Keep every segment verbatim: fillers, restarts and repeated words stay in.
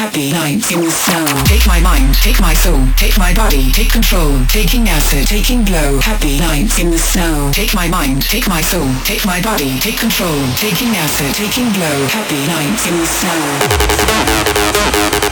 happy nights in the snow. Take my mind, take my soul, take my body, take control. Taking acid, taking blow. Happy nights in the snow. Take my mind, take my soul, take my body, take control. Taking acid, taking blow. Happy nights in the snow.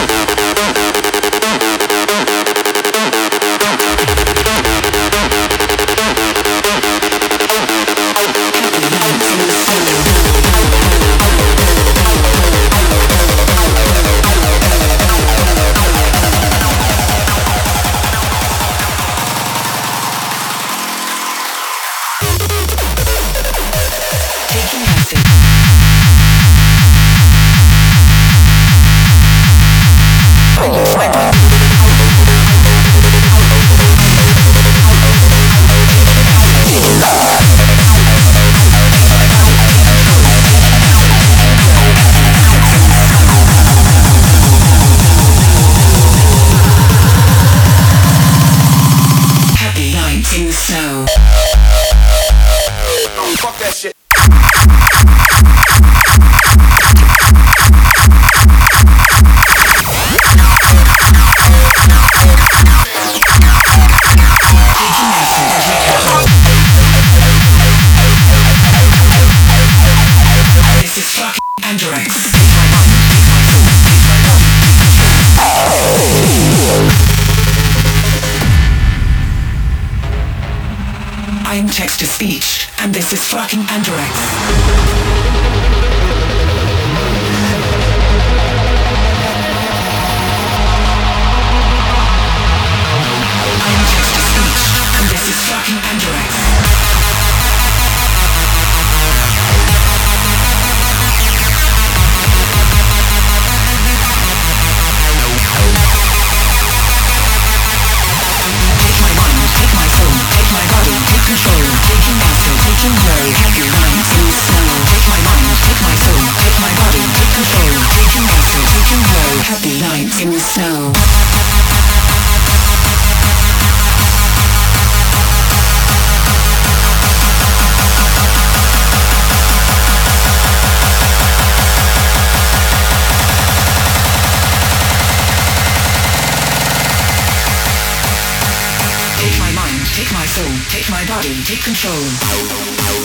I'm text to speech, and this is fucking Androx. Happy nights in the snow. Take my mind, take my soul, take my body, take control.